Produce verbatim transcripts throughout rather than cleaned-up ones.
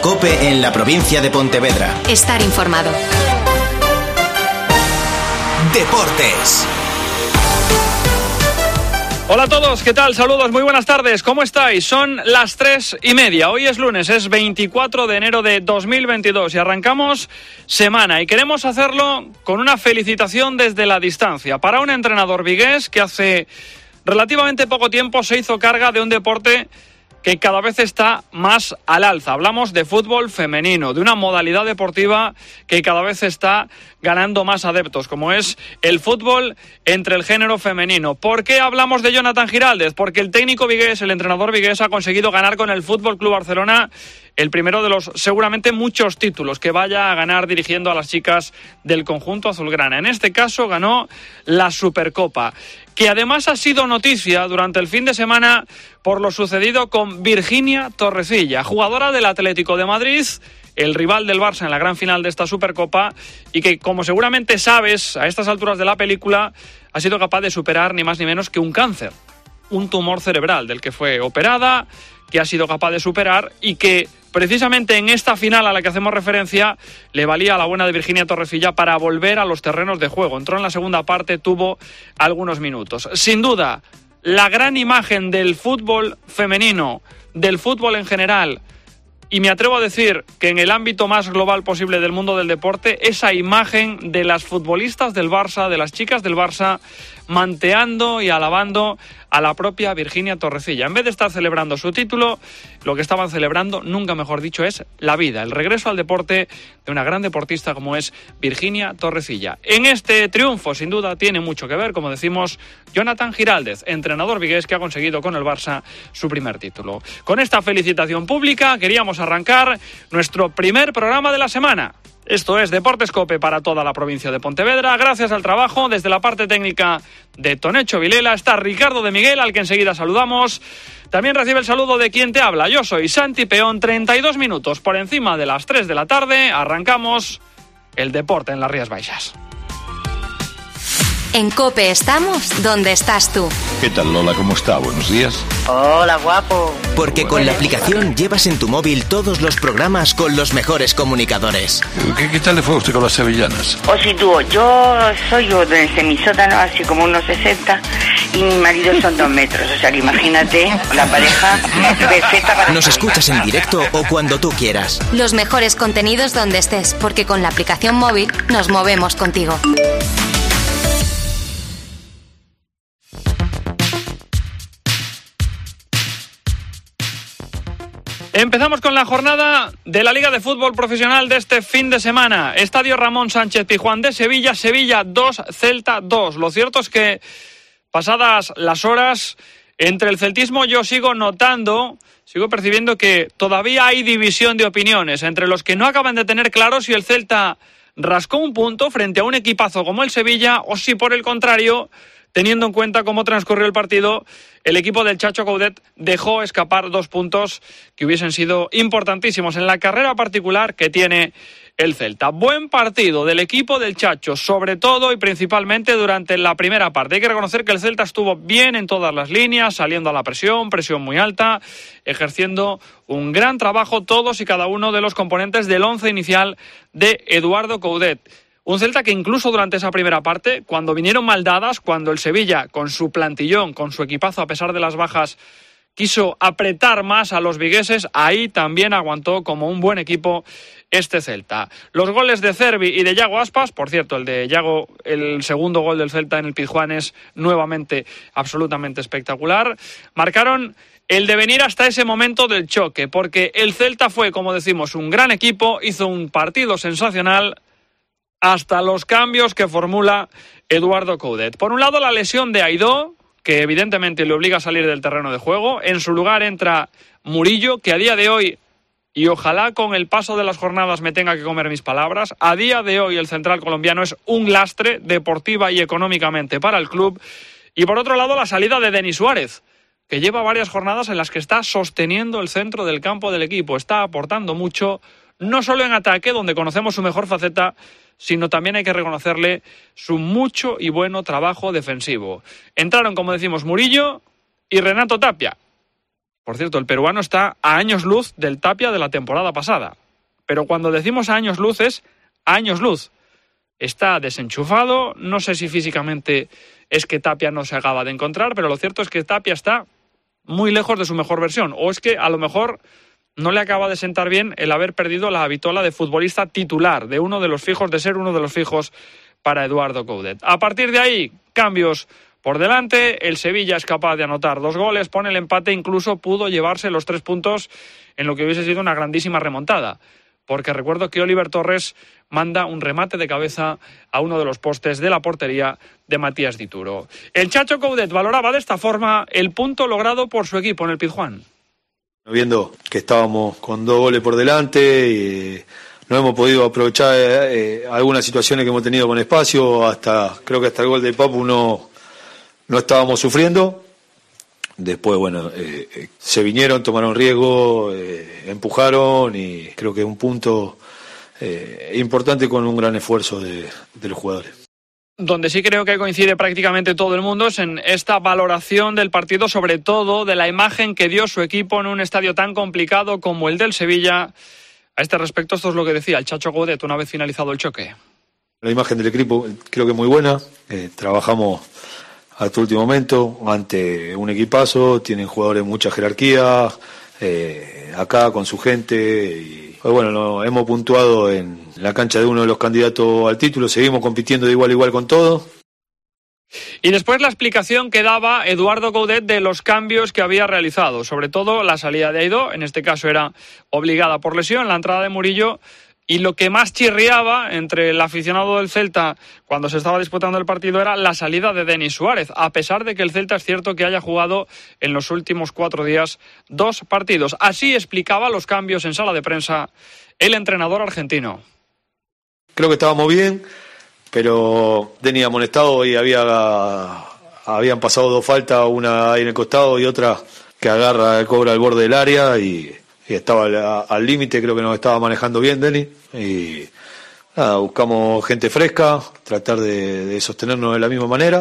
COPE en la provincia de Pontevedra. Estar informado. Deportes. Hola a todos, ¿qué tal? Saludos, muy buenas tardes, ¿cómo estáis? Son las tres y media, hoy es lunes, es veinticuatro de enero de dos mil veintidós y arrancamos semana y queremos hacerlo con una felicitación desde la distancia para un entrenador vigués que hace relativamente poco tiempo se hizo carga de un deporte que cada vez está más al alza. Hablamos de fútbol femenino, de una modalidad deportiva que cada vez está ganando más adeptos, como es el fútbol entre el género femenino. ¿Por qué hablamos de Jonathan Giraldez? Porque el técnico vigués, el entrenador vigués, ha conseguido ganar con el Fútbol Club Barcelona el primero de los seguramente muchos títulos que vaya a ganar dirigiendo a las chicas del conjunto azulgrana. En este caso ganó la Supercopa, que además ha sido noticia durante el fin de semana por lo sucedido con Virginia Torrecilla, jugadora del Atlético de Madrid, el rival del Barça en la gran final de esta Supercopa, y que, como seguramente sabes, a estas alturas de la película, ha sido capaz de superar ni más ni menos que un cáncer, un tumor cerebral del que fue operada, que ha sido capaz de superar y que precisamente en esta final a la que hacemos referencia le valía a la buena de Virginia Torrecilla para volver a los terrenos de juego. Entró en la segunda parte, tuvo algunos minutos. Sin duda, la gran imagen del fútbol femenino, del fútbol en general, y me atrevo a decir que en el ámbito más global posible del mundo del deporte, esa imagen de las futbolistas del Barça, de las chicas del Barça, manteando y alabando a la propia Virginia Torrecilla. En vez de estar celebrando su título, lo que estaban celebrando, nunca mejor dicho, es la vida, el regreso al deporte de una gran deportista como es Virginia Torrecilla. En este triunfo, sin duda, tiene mucho que ver, como decimos, Jonathan Giraldez, entrenador vigués que ha conseguido con el Barça su primer título. Con esta felicitación pública queríamos arrancar nuestro primer programa de la semana. Esto es Deportes COPE para toda la provincia de Pontevedra. Gracias al trabajo desde la parte técnica de Tonecho Vilela está Ricardo de Miguel, al que enseguida saludamos. También recibe el saludo de quien te habla. Yo soy Santi Peón. treinta y dos minutos por encima de las tres de la tarde. Arrancamos el deporte en las Rías Baixas. En COPE estamos donde estás tú. ¿Qué tal, Lola? ¿Cómo está? Buenos días. Hola, guapo. Porque con la aplicación llevas en tu móvil todos los programas con los mejores comunicadores. ¿Qué, qué tal le fue a usted con las sevillanas? O si tú, yo soy yo desde mi sótano, así como unos sesenta, y mi marido son dos metros. O sea, que imagínate, la pareja perfecta para... Nos escuchas en directo o cuando tú quieras. Los mejores contenidos donde estés, porque con la aplicación móvil nos movemos contigo. Empezamos con la jornada de la Liga de Fútbol Profesional de este fin de semana. Estadio Ramón Sánchez Pizjuán de Sevilla, Sevilla dos, Celta dos. Lo cierto es que, pasadas las horas, entre el celtismo yo sigo notando, sigo percibiendo que todavía hay división de opiniones entre los que no acaban de tener claro si el Celta rascó un punto frente a un equipazo como el Sevilla o si, por el contrario, teniendo en cuenta cómo transcurrió el partido, el equipo del Chacho Coudet dejó escapar dos puntos que hubiesen sido importantísimos en la carrera particular que tiene el Celta. Buen partido del equipo del Chacho, sobre todo y principalmente durante la primera parte. Hay que reconocer que el Celta estuvo bien en todas las líneas, saliendo a la presión, presión muy alta, ejerciendo un gran trabajo todos y cada uno de los componentes del once inicial de Eduardo Coudet. Un Celta que incluso durante esa primera parte, cuando vinieron mal dadas, cuando el Sevilla, con su plantillón, con su equipazo, a pesar de las bajas, quiso apretar más a los vigueses, ahí también aguantó como un buen equipo este Celta. Los goles de Cervi y de Yago Aspas, por cierto, el de Yago, el segundo gol del Celta en el Pizjuán es nuevamente absolutamente espectacular, marcaron el devenir hasta ese momento del choque, porque el Celta fue, como decimos, un gran equipo, hizo un partido sensacional, hasta los cambios que formula Eduardo Coudet. Por un lado, la lesión de Aidó, que evidentemente le obliga a salir del terreno de juego. En su lugar entra Murillo, que a día de hoy, y ojalá con el paso de las jornadas me tenga que comer mis palabras, a día de hoy el central colombiano es un lastre deportiva y económicamente para el club. Y por otro lado, la salida de Denis Suárez, que lleva varias jornadas en las que está sosteniendo el centro del campo del equipo. Está aportando mucho, no solo en ataque, donde conocemos su mejor faceta, sino también hay que reconocerle su mucho y bueno trabajo defensivo. Entraron, como decimos, Murillo y Renato Tapia. Por cierto, el peruano está a años luz del Tapia de la temporada pasada. Pero cuando decimos a años luz es a años luz. Está desenchufado, no sé si físicamente es que Tapia no se acaba de encontrar, pero lo cierto es que Tapia está muy lejos de su mejor versión. O es que a lo mejor no le acaba de sentar bien el haber perdido la vitola de futbolista titular, de uno de los fijos, de ser uno de los fijos para Eduardo Coudet. A partir de ahí, cambios por delante, el Sevilla es capaz de anotar dos goles, pone el empate, incluso pudo llevarse los tres puntos en lo que hubiese sido una grandísima remontada. Porque recuerdo que Oliver Torres manda un remate de cabeza a uno de los postes de la portería de Matías Dituro. El Chacho Coudet valoraba de esta forma el punto logrado por su equipo en el Pizjuán. Viendo que estábamos con dos goles por delante y no hemos podido aprovechar eh, algunas situaciones que hemos tenido con espacio, hasta creo que hasta el gol de Papu no, no estábamos sufriendo. Después, bueno, eh, eh, se vinieron, tomaron riesgo, eh, empujaron y creo que es un punto eh, importante con un gran esfuerzo de, de los jugadores. Donde sí creo que coincide prácticamente todo el mundo es en esta valoración del partido, sobre todo de la imagen que dio su equipo en un estadio tan complicado como el del Sevilla. A este respecto, esto es lo que decía el Chacho Coudet una vez finalizado el choque. La imagen del equipo creo que es muy buena, eh, trabajamos hasta el último momento ante un equipazo, tienen jugadores de mucha jerarquía, eh, acá con su gente y pues bueno, no, hemos puntuado en la cancha de uno de los candidatos al título, seguimos compitiendo de igual a igual con todos. Y después la explicación que daba Eduardo Coudet de los cambios que había realizado, sobre todo la salida de Aidó, en este caso era obligada por lesión, la entrada de Murillo, y lo que más chirriaba entre el aficionado del Celta cuando se estaba disputando el partido era la salida de Denis Suárez, a pesar de que el Celta es cierto que haya jugado en los últimos cuatro días dos partidos. Así explicaba los cambios en sala de prensa el entrenador argentino. Creo que estábamos bien, pero Denis amonestado y había habían pasado dos faltas, una ahí en el costado y otra que agarra, cobra al borde del área y... y estaba al límite, creo que nos estaba manejando bien Denis y nada, buscamos gente fresca, tratar de, de sostenernos de la misma manera.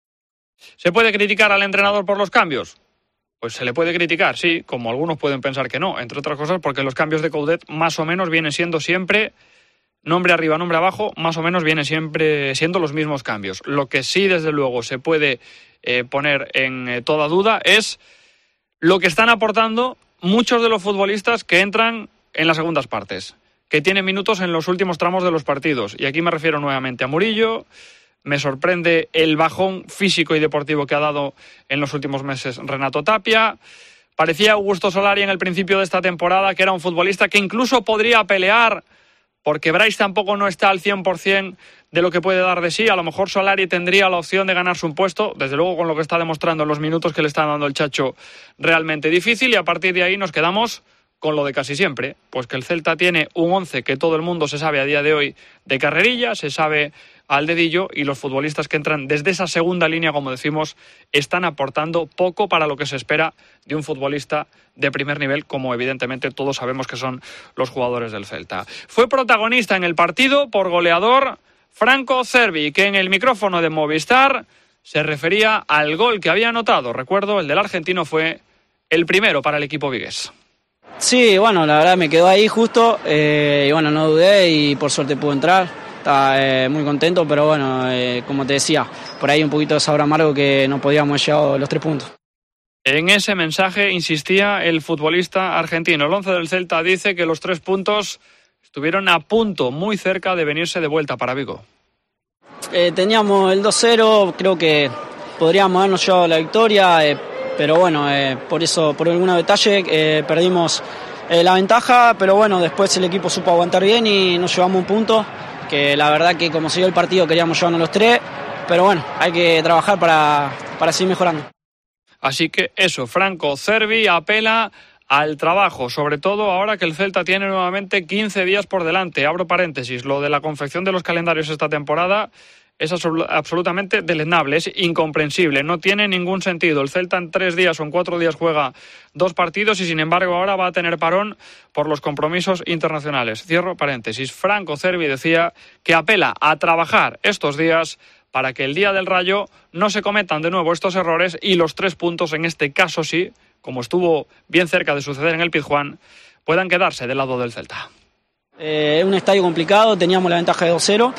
¿Se puede criticar al entrenador por los cambios? Pues se le puede criticar, sí, como algunos pueden pensar que no, entre otras cosas porque los cambios de Coudet más o menos vienen siendo siempre nombre arriba, nombre abajo, más o menos vienen siempre siendo los mismos cambios. Lo que sí, desde luego, se puede eh, poner en eh, toda duda es lo que están aportando muchos de los futbolistas que entran en las segundas partes, que tienen minutos en los últimos tramos de los partidos. Y aquí me refiero nuevamente a Murillo. Me sorprende el bajón físico y deportivo que ha dado en los últimos meses Renato Tapia. Parecía Augusto Solari en el principio de esta temporada que era un futbolista que incluso podría pelear, porque Brais tampoco no está al cien por ciento de lo que puede dar de sí. A lo mejor Solari tendría la opción de ganarse un puesto, desde luego con lo que está demostrando en los minutos que le está dando el Chacho, realmente difícil, y a partir de ahí nos quedamos con lo de casi siempre, pues que el Celta tiene un once que todo el mundo se sabe a día de hoy de carrerilla, se sabe al dedillo, y los futbolistas que entran desde esa segunda línea, como decimos, están aportando poco para lo que se espera de un futbolista de primer nivel, como evidentemente todos sabemos que son los jugadores del Celta. Fue protagonista en el partido por goleador Franco Cervi, que en el micrófono de Movistar se refería al gol que había anotado. Recuerdo, el del argentino fue el primero para el equipo vigués. Sí, bueno, la verdad me quedó ahí justo, eh, y bueno, no dudé y por suerte pude entrar. Estaba eh, muy contento, pero bueno, eh, como te decía, por ahí un poquito de sabor amargo que no podíamos haber llegado a los tres puntos. En ese mensaje insistía el futbolista argentino. El once del Celta dice que los tres puntos estuvieron a punto, muy cerca de venirse de vuelta para Vigo. Eh, teníamos el dos cero, creo que podríamos habernos llevado la victoria, eh, pero bueno, eh, por eso, por algún detalle, eh, perdimos eh, la ventaja, pero bueno, después el equipo supo aguantar bien y nos llevamos un punto, que la verdad que como se dio el partido queríamos llevarnos los tres, pero bueno, hay que trabajar para, para seguir mejorando. Así que eso, Franco Cervi apela al trabajo, sobre todo ahora que el Celta tiene nuevamente quince días por delante. Abro paréntesis, lo de la confección de los calendarios esta temporada es absolutamente deleznable, es incomprensible, no tiene ningún sentido. El Celta en tres días o en cuatro días juega dos partidos y sin embargo ahora va a tener parón por los compromisos internacionales. Cierro paréntesis. Franco Cervi decía que apela a trabajar estos días para que el día del Rayo no se cometan de nuevo estos errores y los tres puntos, en este caso sí, como estuvo bien cerca de suceder en el Pizjuán, puedan quedarse del lado del Celta. Es eh, un estadio complicado, teníamos la ventaja de dos cero,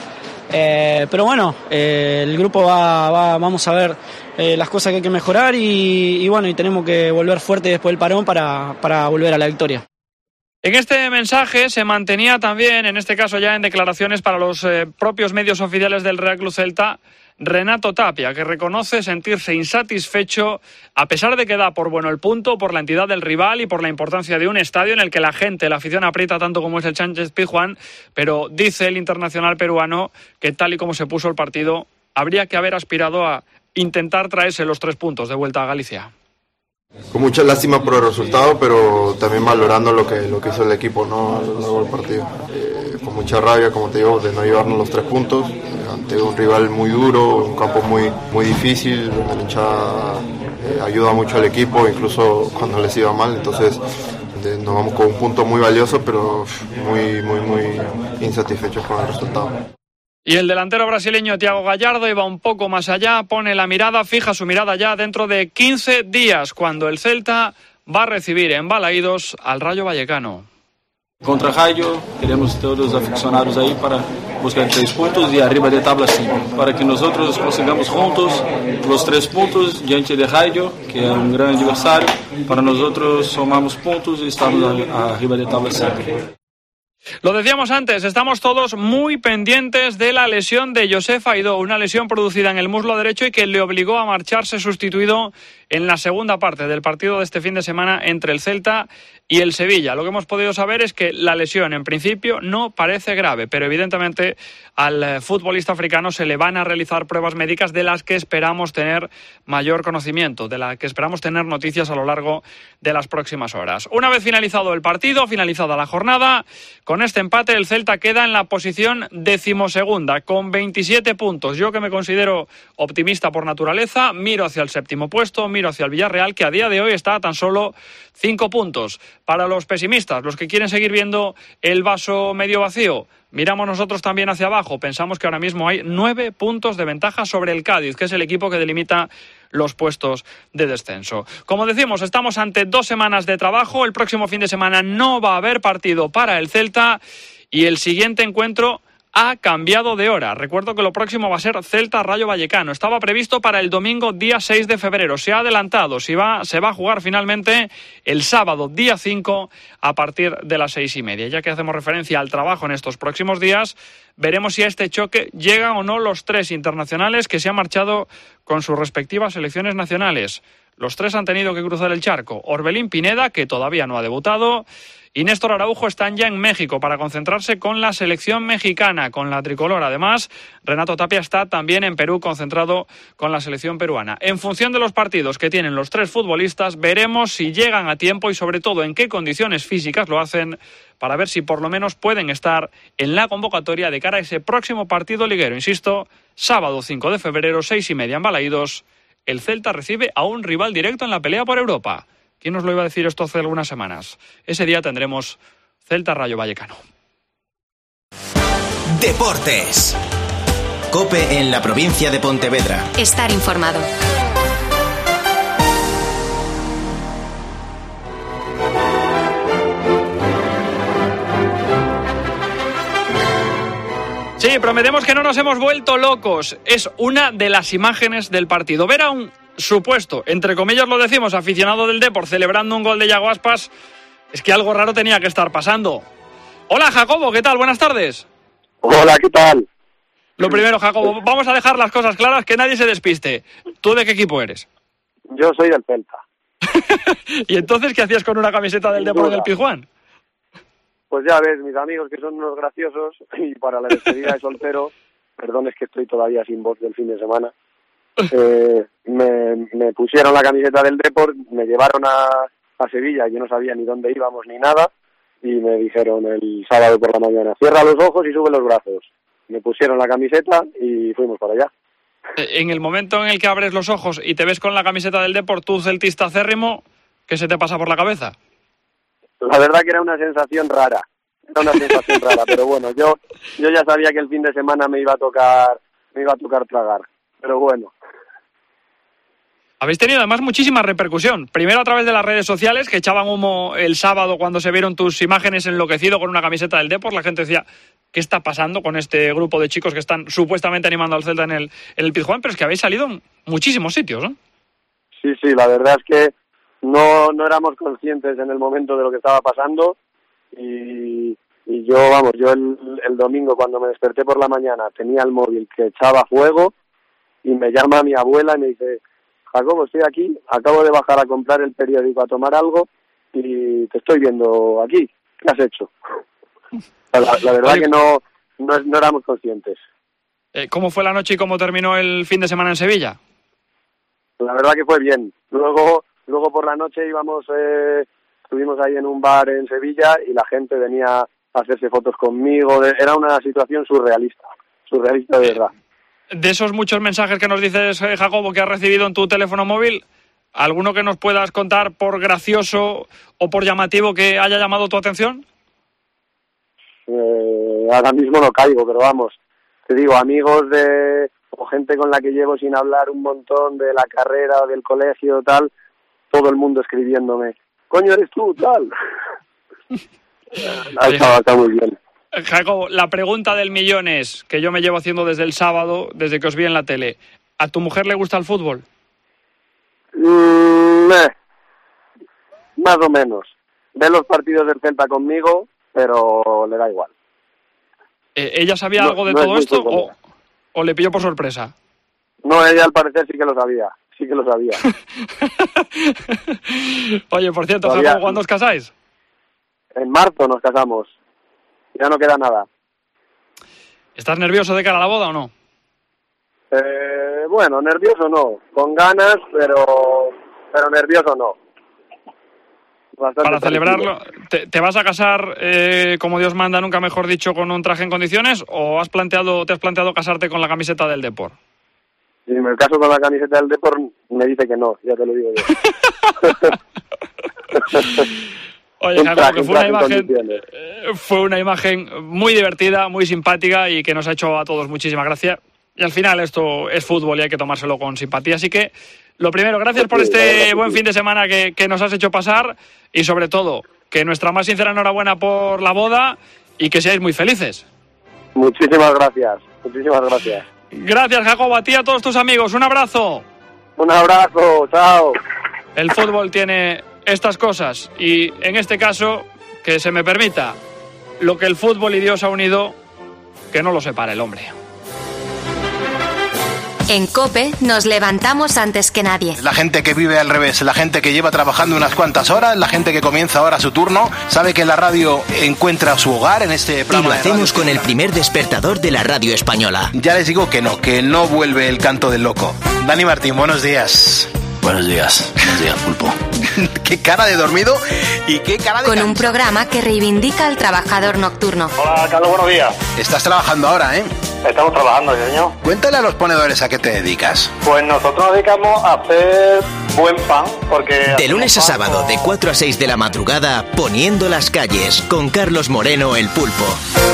eh, pero bueno, eh, el grupo va, va, vamos a ver eh, las cosas que hay que mejorar y, y bueno, y tenemos que volver fuerte después del parón para, para volver a la victoria. En este mensaje se mantenía también, en este caso ya en declaraciones para los eh, propios medios oficiales del Real Club Celta, Renato Tapia, que reconoce sentirse insatisfecho a pesar de que da por bueno el punto, por la entidad del rival y por la importancia de un estadio en el que la gente, la afición aprieta tanto como es el Sánchez Pizjuán, pero dice el internacional peruano que tal y como se puso el partido, habría que haber aspirado a intentar traerse los tres puntos de vuelta a Galicia. Con mucha lástima por el resultado, pero también valorando lo que, lo que hizo el equipo, ¿no?, a lo largo del partido. Eh, con mucha rabia, como te digo, de no llevarnos los tres puntos, eh, ante un rival muy duro, un campo muy, muy difícil, donde la hinchada eh, ayuda mucho al equipo, incluso cuando les iba mal. Entonces de, nos vamos con un punto muy valioso, pero muy, muy, muy insatisfechos con el resultado. Y el delantero brasileño Thiago Gallardo iba un poco más allá, pone la mirada, fija su mirada ya dentro de quince días, cuando el Celta va a recibir en Balaídos al Rayo Vallecano. Contra Rayo, queremos todos los aficionados ahí para buscar tres puntos y arriba de tabla cinco, para que nosotros consigamos juntos los tres puntos diante de Rayo, que es un gran adversario. Para nosotros sumamos puntos y estamos arriba de tabla cinco. Lo decíamos antes, estamos todos muy pendientes de la lesión de Josef Aidó, una lesión producida en el muslo derecho y que le obligó a marcharse sustituido en la segunda parte del partido de este fin de semana entre el Celta y el Sevilla. Lo que hemos podido saber es que la lesión en principio no parece grave, pero evidentemente al futbolista africano se le van a realizar pruebas médicas de las que esperamos tener mayor conocimiento, de las que esperamos tener noticias a lo largo de las próximas horas. Una vez finalizado el partido, finalizada la jornada, con este empate el Celta queda en la posición decimosegunda con veintisiete puntos. Yo, que me considero optimista por naturaleza, miro hacia el séptimo puesto, miro hacia el Villarreal, que a día de hoy está a tan solo cinco puntos. Para los pesimistas, los que quieren seguir viendo el vaso medio vacío, miramos nosotros también hacia abajo. Pensamos que ahora mismo hay nueve puntos de ventaja sobre el Cádiz, que es el equipo que delimita los puestos de descenso. Como decimos, estamos ante dos semanas de trabajo. El próximo fin de semana no va a haber partido para el Celta y el siguiente encuentro ha cambiado de hora. Recuerdo que lo próximo va a ser Celta-Rayo Vallecano. Estaba previsto para el domingo día seis de febrero. Se ha adelantado. Se va, se va a jugar finalmente el sábado día cinco a partir de las seis y media. Ya que hacemos referencia al trabajo en estos próximos días, veremos si a este choque llegan o no los tres internacionales que se han marchado con sus respectivas selecciones nacionales. Los tres han tenido que cruzar el charco. Orbelín Pineda, que todavía no ha debutado, y Néstor Araujo están ya en México para concentrarse con la selección mexicana, con la tricolor. Además, Renato Tapia está también en Perú, concentrado con la selección peruana. En función de los partidos que tienen los tres futbolistas, veremos si llegan a tiempo y sobre todo en qué condiciones físicas lo hacen, para ver si por lo menos pueden estar en la convocatoria de cara a ese próximo partido liguero. Insisto, sábado cinco de febrero, seis y media en Balaídos, el Celta recibe a un rival directo en la pelea por Europa. ¿Quién nos lo iba a decir esto hace algunas semanas? Ese día tendremos Celta-Rayo Vallecano. Deportes. COPE en la provincia de Pontevedra. Estar informado. Sí, prometemos que no nos hemos vuelto locos. Es una de las imágenes del partido. Ver a un supuesto, entre comillas lo decimos, aficionado del Depor celebrando un gol de Yago Aspas, es que algo raro tenía que estar pasando. Hola, Jacobo, ¿qué tal? Buenas tardes. Hola, ¿qué tal? Lo primero, Jacobo, vamos a dejar las cosas claras, que nadie se despiste. ¿Tú de qué equipo eres? Yo soy del Celta. ¿Y entonces qué hacías con una camiseta del Depor del Pizjuán? Pues ya ves, mis amigos que son unos graciosos, y para la despedida de soltero, perdón, es que estoy todavía sin voz del fin de semana, eh, me, me pusieron la camiseta del Depor, me llevaron a, a Sevilla, yo no sabía ni dónde íbamos ni nada, y me dijeron el sábado por la mañana, cierra los ojos y sube los brazos. Me pusieron la camiseta y fuimos para allá. En el momento en el que abres los ojos y te ves con la camiseta del Depor, tú celtista acérrimo, ¿qué se te pasa por la cabeza? La verdad que era una sensación rara, era una sensación rara, pero bueno, yo yo ya sabía que el fin de semana me iba a tocar me iba a tocar tragar, pero bueno. Habéis tenido además muchísima repercusión. Primero a través de las redes sociales, que echaban humo el sábado cuando se vieron tus imágenes enloquecido con una camiseta del Depor. La gente decía, ¿qué está pasando con este grupo de chicos que están supuestamente animando al Celta en el, en el Pizjuán? Pero es que habéis salido en muchísimos sitios, ¿no? Sí, sí, la verdad es que no, no éramos conscientes en el momento de lo que estaba pasando y, y yo, vamos, yo el, el domingo cuando me desperté por la mañana tenía el móvil que echaba fuego y me llama mi abuela y me dice, Jacobo, estoy aquí, acabo de bajar a comprar el periódico a tomar algo y te estoy viendo aquí, ¿qué has hecho? La, la verdad Oye, que no, no, no éramos conscientes. Eh, ¿Cómo fue la noche y cómo terminó el fin de semana en Sevilla? La verdad que fue bien. Luego, luego por la noche íbamos, eh, estuvimos ahí en un bar en Sevilla y la gente venía a hacerse fotos conmigo. Era una situación surrealista, surrealista de verdad. De esos muchos mensajes que nos dices, Jacobo, que has recibido en tu teléfono móvil, ¿alguno que nos puedas contar por gracioso o por llamativo que haya llamado tu atención? Eh, ahora mismo no caigo, pero vamos, te digo, amigos de o gente con la que llevo sin hablar un montón de la carrera o del colegio tal, todo el mundo escribiéndome, coño, eres tú, tal. está, está muy bien. Jacobo, la pregunta del millón es, que yo me llevo haciendo desde el sábado, desde que os vi en la tele, ¿a tu mujer le gusta el fútbol? Mm, eh, más o menos. Ve los partidos del Celta conmigo, pero le da igual. Eh, ¿Ella sabía no, algo de no todo esto o, o le pilló por sorpresa? No, ella al parecer sí que lo sabía, sí que lo sabía. Oye, por cierto, Todavía... Jacobo, ¿cuándo os casáis? En marzo nos casamos. Ya no queda nada. ¿Estás nervioso de cara a la boda o no? Eh, bueno, nervioso no. Con ganas, pero pero nervioso no. Bastante Para tranquilo. celebrarlo, ¿te, te vas a casar eh, como Dios manda, nunca mejor dicho, con un traje en condiciones o has planteado, te has planteado casarte con la camiseta del Depor? Si me caso con la camiseta del Depor, me dice que no, ya te lo digo yo. Oye, Jacobo, que fue una imagen, fue una imagen muy divertida, muy simpática y que nos ha hecho a todos muchísima gracia. Y al final esto es fútbol y hay que tomárselo con simpatía. Así que, lo primero, gracias por este buen fin de semana que, que nos has hecho pasar y sobre todo, que nuestra más sincera enhorabuena por la boda y que seáis muy felices. Muchísimas gracias, muchísimas gracias. Gracias, Jacobo, a ti y a todos tus amigos. Un abrazo. Un abrazo, chao. El fútbol tiene estas cosas y en este caso, que se me permita, lo que el fútbol y Dios ha unido, que no lo separe el hombre. En COPE nos levantamos antes que nadie. La gente que vive al revés, la gente que lleva trabajando unas cuantas horas, la gente que comienza ahora su turno, sabe que la radio encuentra su hogar en este programa. Y lo hacemos con el primer despertador de la radio española. Ya les digo que no, que no vuelve el canto del loco. Dani Martín, buenos días. Buenos días, buenos días, Pulpo. Qué cara de dormido y qué cara de Con cansado. Un programa que reivindica al trabajador nocturno. Hola, Carlos, buenos días. Estás trabajando ahora, ¿eh? Estamos trabajando, señor. Cuéntale a los ponedores a qué te dedicas. Pues nosotros nos dedicamos a hacer buen pan, porque... De lunes a sábado, de cuatro a seis de la madrugada, Poniendo las calles, con Carlos Moreno, el Pulpo.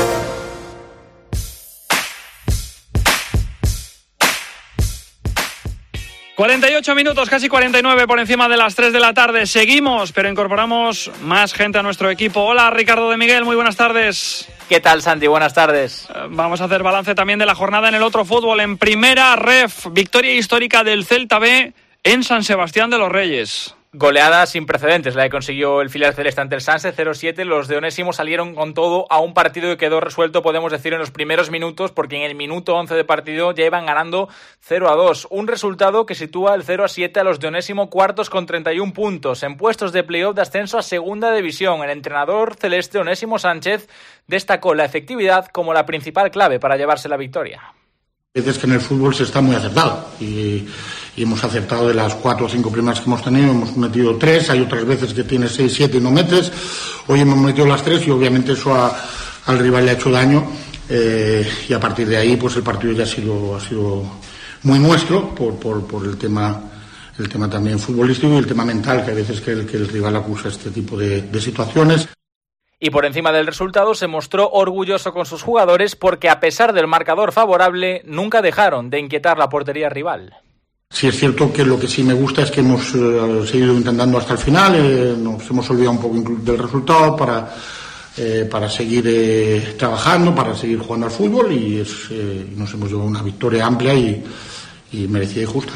cuarenta y ocho minutos, casi cuarenta y nueve por encima de las tres de la tarde. Seguimos, pero incorporamos más gente a nuestro equipo. Hola, Ricardo de Miguel, muy buenas tardes. ¿Qué tal, Santi? Buenas tardes. Vamos a hacer balance también de la jornada en el otro fútbol. En primera ref, victoria histórica del Celta B en San Sebastián de los Reyes. Goleada sin precedentes, la que consiguió el filial celeste ante el Sanse, cero siete. Los de Onésimo salieron con todo a un partido que quedó resuelto, podemos decir, en los primeros minutos, porque en el minuto once de partido ya iban ganando cero a dos. Un resultado que sitúa el cero a siete a los de Onésimo cuartos con treinta y un puntos, en puestos de playoff de ascenso a segunda división. El entrenador celeste Onésimo Sánchez destacó la efectividad como la principal clave para llevarse la victoria. Hay veces que en el fútbol se está muy acertado y, y hemos acertado de las cuatro o cinco primeras que hemos tenido, hemos metido tres, hay otras veces que tienes seis, siete y no metes. Hoy hemos metido las tres y obviamente eso a, al rival le ha hecho daño eh, y a partir de ahí pues el partido ya ha sido, ha sido muy nuestro por, por, por el tema el tema también futbolístico y el tema mental, que a veces que el, que el rival acusa este tipo de, de situaciones. Y por encima del resultado se mostró orgulloso con sus jugadores porque a pesar del marcador favorable nunca dejaron de inquietar la portería rival. Sí, es cierto que lo que sí me gusta es que hemos eh, seguido intentando hasta el final, eh, nos hemos olvidado un poco del resultado para, eh, para seguir eh, trabajando, para seguir jugando al fútbol y es, eh, nos hemos llevado una victoria amplia y, y merecida y justa.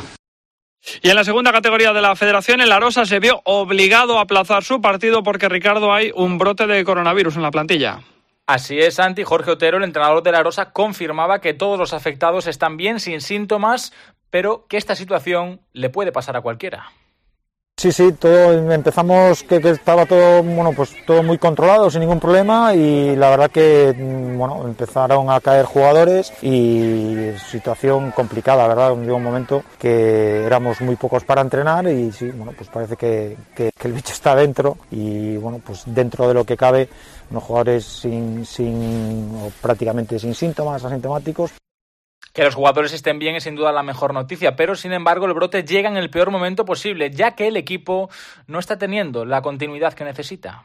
Y en la segunda categoría de la Federación, el Arosa se vio obligado a aplazar su partido porque, Ricardo, hay un brote de coronavirus en la plantilla. Así es, Santi. Jorge Otero, el entrenador de la Arosa, confirmaba que todos los afectados están bien, sin síntomas, pero que esta situación le puede pasar a cualquiera. Sí, sí, todo empezamos que, que estaba todo, bueno, pues todo muy controlado, sin ningún problema, y la verdad que, bueno, empezaron a caer jugadores y situación complicada, ¿verdad? Llegó un momento que éramos muy pocos para entrenar y sí, bueno, pues parece que, que, que el bicho está dentro y, bueno, pues dentro de lo que cabe, unos jugadores sin, sin o prácticamente sin síntomas, asintomáticos. Que los jugadores estén bien es sin duda la mejor noticia, pero sin embargo el brote llega en el peor momento posible, ya que el equipo no está teniendo la continuidad que necesita.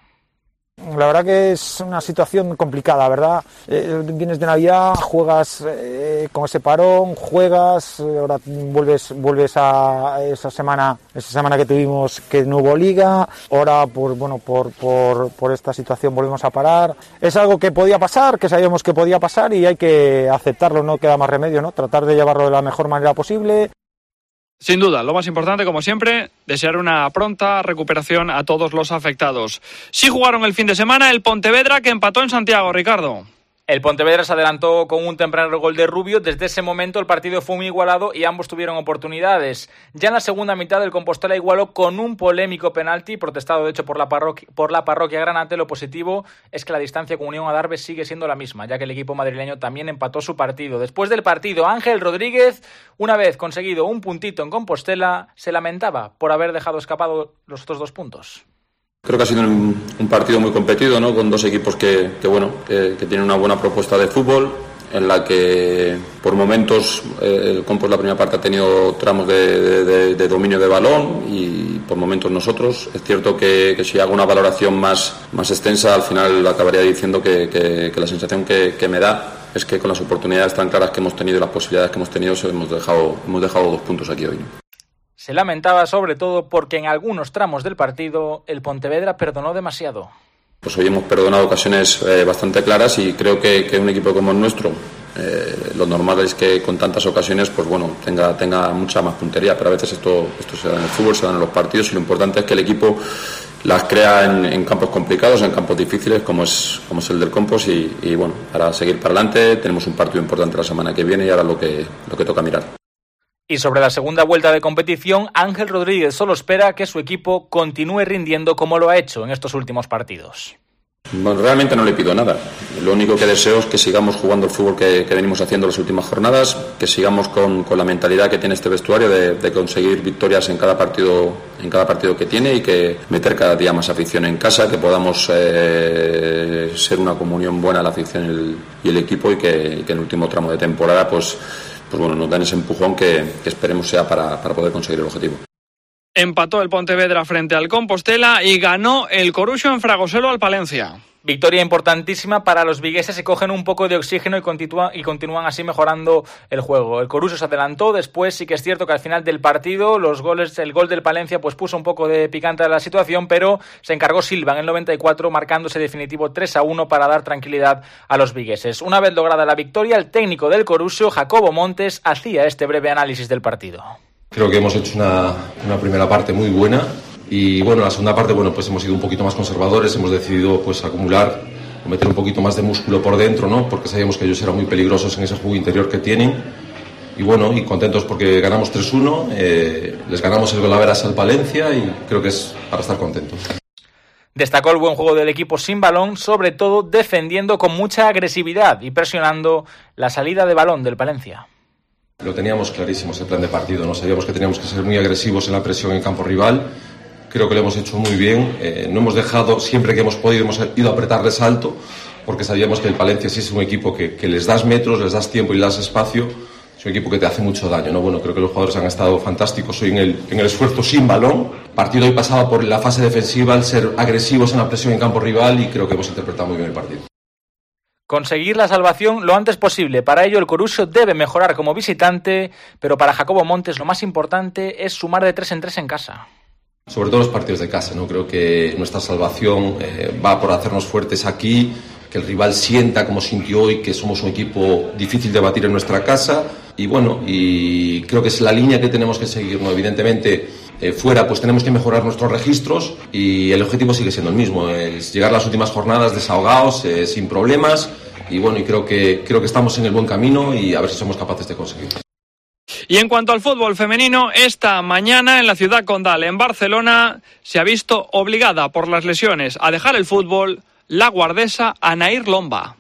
La verdad que es una situación complicada, ¿verdad? Eh, vienes de Navidad, juegas eh, con ese parón, juegas, ahora vuelves vuelves a esa semana esa semana que tuvimos que no hubo liga, ahora por bueno por por por esta situación volvemos a parar. Es algo que podía pasar, que sabíamos que podía pasar y hay que aceptarlo, no queda más remedio, ¿no? Tratar de llevarlo de la mejor manera posible. Sin duda, lo más importante, como siempre, desear una pronta recuperación a todos los afectados. Sí jugaron el fin de semana el Pontevedra, que empató en Santiago, Ricardo. El Pontevedra se adelantó con un temprano gol de Rubio. Desde ese momento el partido fue muy igualado y ambos tuvieron oportunidades. Ya en la segunda mitad el Compostela igualó con un polémico penalti, protestado de hecho por la parroquia, por la parroquia granate. Lo positivo es que la distancia con Unión Adarve sigue siendo la misma, ya que el equipo madrileño también empató su partido. Después del partido, Ángel Rodríguez, una vez conseguido un puntito en Compostela, se lamentaba por haber dejado escapado los otros dos puntos. Creo que ha sido un, un partido muy competido, ¿no? Con dos equipos que, que bueno, que, que tienen una buena propuesta de fútbol, en la que por momentos eh, el Compos la primera parte ha tenido tramos de, de, de, de dominio de balón y por momentos nosotros. Es cierto que, que si hago una valoración más, más extensa, al final acabaría diciendo que, que, que la sensación que, que me da es que con las oportunidades tan claras que hemos tenido y las posibilidades que hemos tenido, hemos dejado, hemos dejado dos puntos aquí hoy, ¿no? Se lamentaba sobre todo porque en algunos tramos del partido el Pontevedra perdonó demasiado. Pues hoy hemos perdonado ocasiones eh, bastante claras y creo que, que un equipo como el nuestro, eh, lo normal es que con tantas ocasiones pues bueno tenga, tenga mucha más puntería, pero a veces esto, esto se da en el fútbol, se da en los partidos y lo importante es que el equipo las crea en, en campos complicados, en campos difíciles como es, como es el del Compos y, y bueno, para seguir para adelante tenemos un partido importante la semana que viene y ahora lo que, lo que toca mirar. Y sobre la segunda vuelta de competición, Ángel Rodríguez solo espera que su equipo continúe rindiendo como lo ha hecho en estos últimos partidos. Bueno, realmente no le pido nada. Lo único que deseo es que sigamos jugando el fútbol que, que venimos haciendo las últimas jornadas, que sigamos con, con la mentalidad que tiene este vestuario de, de conseguir victorias en cada partido, en cada partido que tiene y que meter cada día más afición en casa, que podamos eh, ser una comunión buena la afición y el, y el equipo y que, y que en el último tramo de temporada pues pues bueno, nos dan ese empujón que, que esperemos sea para, para poder conseguir el objetivo. Empató el Pontevedra frente al Compostela y ganó el Coruxo en Fragoselo al Palencia. Victoria importantísima para los vigueses, que cogen un poco de oxígeno y, continúa, y continúan así mejorando el juego. El Coruxo se adelantó, después sí que es cierto que al final del partido los goles, el gol del Palencia pues puso un poco de picante a la situación, pero se encargó Silva en el noventa y cuatro, marcándose definitivo tres a uno para dar tranquilidad a los vigueses. Una vez lograda la victoria, el técnico del Coruxo, Jacobo Montes, hacía este breve análisis del partido. Creo que hemos hecho una, una primera parte muy buena. Y bueno, la segunda parte, bueno, pues hemos sido un poquito más conservadores, hemos decidido pues acumular o meter un poquito más de músculo por dentro, ¿no? Porque sabíamos que ellos eran muy peligrosos en ese juego interior que tienen. Y bueno, y contentos porque ganamos tres uno, eh, les ganamos el golaveras al Palencia y creo que es para estar contentos. Destacó el buen juego del equipo sin balón, sobre todo defendiendo con mucha agresividad y presionando la salida de balón del Palencia. Lo teníamos clarísimo ese plan de partido, ¿no? Sabíamos que teníamos que ser muy agresivos en la presión en campo rival. Creo que lo hemos hecho muy bien, eh, no hemos dejado, siempre que hemos podido, hemos ido a apretarles alto, porque sabíamos que el Palencia sí es un equipo que, que les das metros, les das tiempo y les das espacio, es un equipo que te hace mucho daño, ¿no? Bueno, creo que los jugadores han estado fantásticos hoy en el, en el esfuerzo sin balón. El partido hoy pasaba por la fase defensiva, el ser agresivos en la presión en campo rival y creo que hemos interpretado muy bien el partido. Conseguir la salvación lo antes posible. Para ello el Corusio debe mejorar como visitante, pero para Jacobo Montes lo más importante es sumar de tres en tres en casa. Sobre todo los partidos de casa, ¿no? Creo que nuestra salvación eh, va por hacernos fuertes aquí, que el rival sienta como sintió hoy que somos un equipo difícil de batir en nuestra casa y bueno, y creo que es la línea que tenemos que seguir, ¿no? Evidentemente eh, fuera pues tenemos que mejorar nuestros registros y el objetivo sigue siendo el mismo, es llegar a las últimas jornadas desahogados, eh, sin problemas y bueno, y creo que, creo que estamos en el buen camino y a ver si somos capaces de conseguirlo. Y en cuanto al fútbol femenino, esta mañana en la ciudad condal, en Barcelona, se ha visto obligada por las lesiones a dejar el fútbol la guardesa Anaïr Lomba.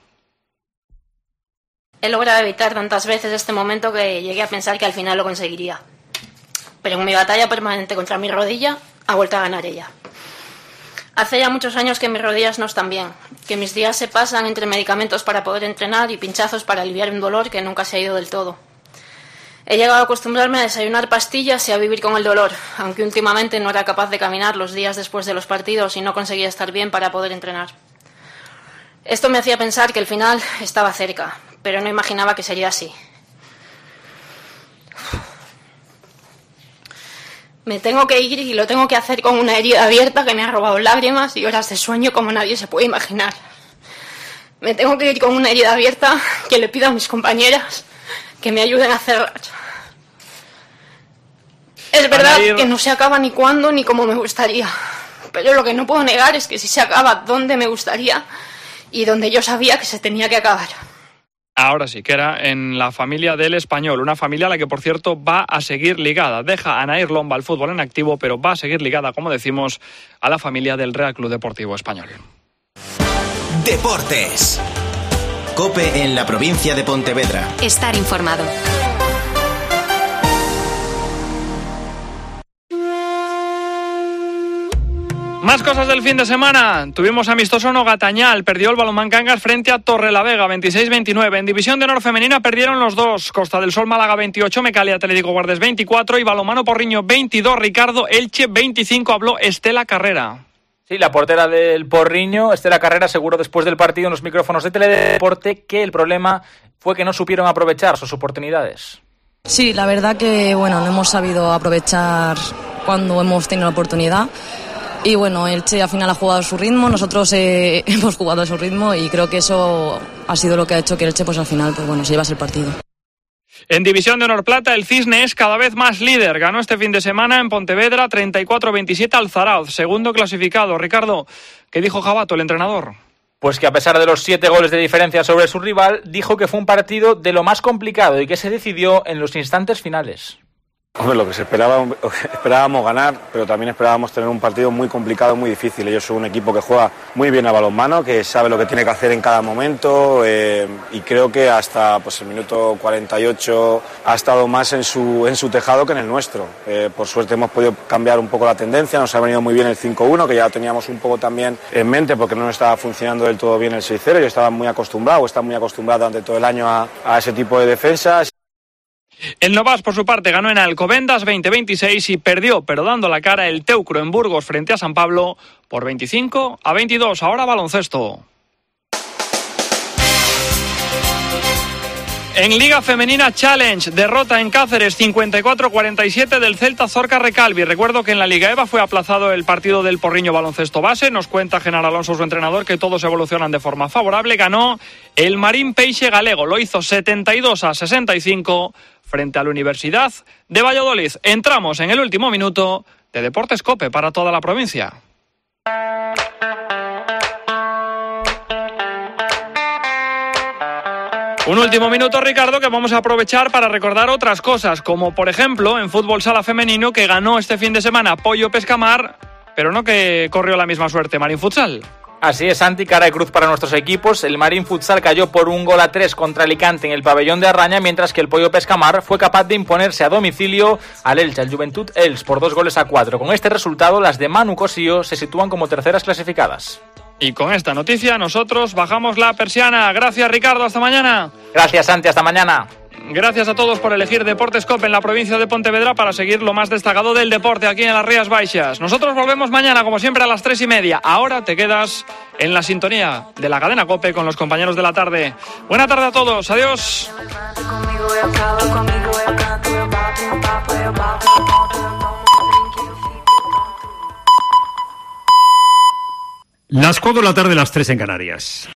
He logrado evitar tantas veces este momento que llegué a pensar que al final lo conseguiría. Pero en mi batalla permanente contra mi rodilla, ha vuelto a ganar ella. Hace ya muchos años que mis rodillas no están bien, que mis días se pasan entre medicamentos para poder entrenar y pinchazos para aliviar un dolor que nunca se ha ido del todo. He llegado a acostumbrarme a desayunar pastillas y a vivir con el dolor, aunque últimamente no era capaz de caminar los días después de los partidos y no conseguía estar bien para poder entrenar. Esto me hacía pensar que el final estaba cerca, pero no imaginaba que sería así. Me tengo que ir y lo tengo que hacer con una herida abierta que me ha robado lágrimas y horas de sueño como nadie se puede imaginar. Me tengo que ir con una herida abierta que le pido a mis compañeras que me ayuden a cerrar. Es verdad que no se acaba ni cuándo ni como me gustaría, pero lo que no puedo negar es que sí se acaba donde me gustaría y donde yo sabía que se tenía que acabar. Ahora sí, que era en la familia del Español, una familia a la que, por cierto, va a seguir ligada. Deja a Anaïr Lomba al fútbol en activo, pero va a seguir ligada, como decimos, a la familia del Real Club Deportivo Español. Deportes. COPE en la provincia de Pontevedra. Estar informado. Más cosas del fin de semana. Tuvimos amistoso en Ogatañal. Perdió el Balonmán Cangas frente a Torrelavega, veintiséis veintinueve. En División de Honor Femenina perdieron los dos. Costa del Sol Málaga veintiocho, Mecali Atlético Guardes veinticuatro y Balonmano Porriño veintidós, Ricardo Elche veinticinco. Habló Estela Carrera. Sí, la portera del Porriño, Estela Carrera, aseguró después del partido en los micrófonos de Teledeporte que el problema fue que no supieron aprovechar sus oportunidades. Sí, la verdad que bueno, no hemos sabido aprovechar cuando hemos tenido la oportunidad. Y bueno, Elche al final ha jugado a su ritmo, nosotros eh, hemos jugado a su ritmo y creo que eso ha sido lo que ha hecho que Elche pues al final pues bueno, se llevase el partido. En División de Honor Plata, el Cisne es cada vez más líder. Ganó este fin de semana en Pontevedra treinta y cuatro veintisiete al Zarauz, segundo clasificado. Ricardo, ¿qué dijo Jabato, el entrenador? Pues que a pesar de los siete goles de diferencia sobre su rival, dijo que fue un partido de lo más complicado y que se decidió en los instantes finales. Hombre, lo que se esperaba, esperábamos ganar, pero también esperábamos tener un partido muy complicado, muy difícil. Ellos son un equipo que juega muy bien a balonmano, que sabe lo que tiene que hacer en cada momento eh, y creo que hasta pues, el minuto cuarenta y ocho ha estado más en su, en su tejado que en el nuestro. Eh, por suerte hemos podido cambiar un poco la tendencia, nos ha venido muy bien el cinco uno, que ya teníamos un poco también en mente porque no nos estaba funcionando del todo bien el seis cero. Yo estaba muy acostumbrado, estaba muy acostumbrado durante todo el año a, a ese tipo de defensas. El Novas, por su parte, ganó en Alcobendas veinte veintiséis y perdió, pero dando la cara, el Teucro en Burgos frente a San Pablo por veinticinco a veintidós. Ahora baloncesto. En Liga Femenina Challenge, derrota en Cáceres cincuenta y cuatro cuarenta y siete del Celta Zorca Recalvi. Recuerdo que en la Liga EVA fue aplazado el partido del Porriño Baloncesto Base. Nos cuenta Genaro Alonso, su entrenador, que todos evolucionan de forma favorable. Ganó el Marín Peixe Galego. Lo hizo setenta y dos a sesenta y cinco frente a la Universidad de Valladolid. Entramos en el último minuto de Deportes COPE para toda la provincia. Un último minuto, Ricardo, que vamos a aprovechar para recordar otras cosas, como por ejemplo en fútbol sala femenino, que ganó este fin de semana Pollo Pescamar, pero no que corrió la misma suerte Marín Futsal. Así es, Santi, cara de cruz para nuestros equipos. El Marín Futsal cayó por un gol a tres contra Alicante en el pabellón de Arraña, mientras que el Pollo Pescamar fue capaz de imponerse a domicilio al Elche, al Juventud Els, por dos goles a cuatro. Con este resultado, las de Manu Cosío se sitúan como terceras clasificadas. Y con esta noticia nosotros bajamos la persiana. Gracias, Ricardo, hasta mañana. Gracias, Santi, hasta mañana. Gracias a todos por elegir Deportes Cope en la provincia de Pontevedra para seguir lo más destacado del deporte aquí en las Rías Baixas. Nosotros volvemos mañana, como siempre, a las tres y media. Ahora te quedas en la sintonía de la cadena Cope con los compañeros de la tarde. Buena tarde a todos. Adiós. Las cuatro de la tarde, las tres en Canarias.